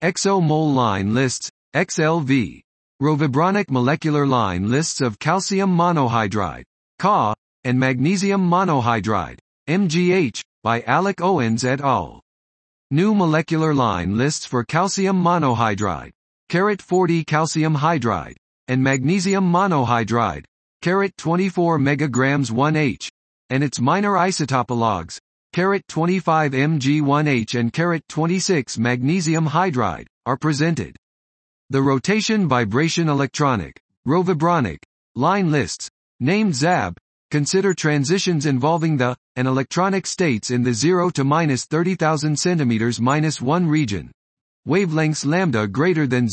Exomole line lists, XLV. Rovibronic molecular line lists of calcium monohydride, Ca, and magnesium monohydride, MgH, by Alec Owens et al. New molecular line lists for calcium monohydride, 40 calcium hydride, and magnesium monohydride, 24 megagrams 1H, and its minor isotopologues, 25 Mg1H and 26 magnesium hydride, are presented. The rotation vibration electronic, Rovibronic, line lists, named ZAB, consider transitions involving the, and electronic states in the 0 to minus 30,000 centimeters minus 1 region. Wavelengths lambda greater than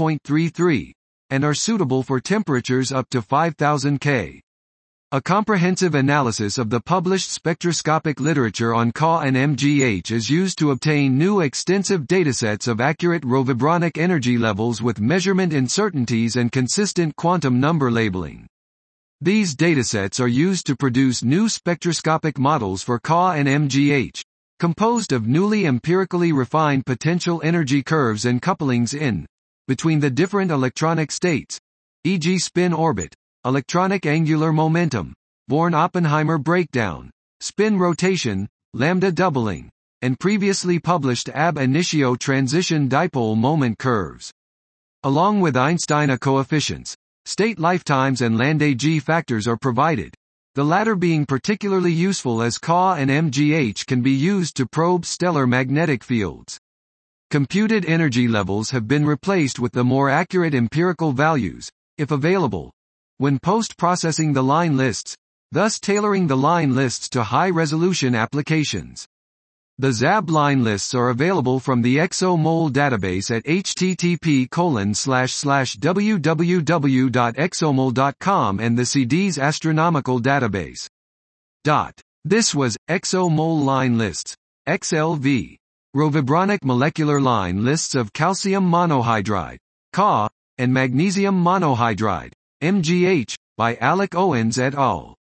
0.33, and are suitable for temperatures up to 5000 K. A comprehensive analysis of the published spectroscopic literature on Ca and MgH is used to obtain new extensive datasets of accurate rovibronic energy levels with measurement uncertainties and consistent quantum number labeling. These datasets are used to produce new spectroscopic models for Ca and MgH, composed of newly empirically refined potential energy curves and couplings in, between the different electronic states, e.g. spin orbit, electronic angular momentum, Born-Oppenheimer breakdown, spin rotation, lambda doubling, and previously published ab initio transition dipole moment curves. Along with Einstein coefficients, state lifetimes and Landé G factors are provided, the latter being particularly useful as Ca and MgH can be used to probe stellar magnetic fields. Computed energy levels have been replaced with the more accurate empirical values, if available, when post-processing the line lists, thus tailoring the line lists to high-resolution applications. The ZAB line lists are available from the ExoMole database at http://www.exomole.com and the CD's astronomical database. This was ExoMole line lists, XLV. Rovibronic molecular line lists of calcium monohydride, Ca, and magnesium monohydride, MgH, by Alec Owens et al.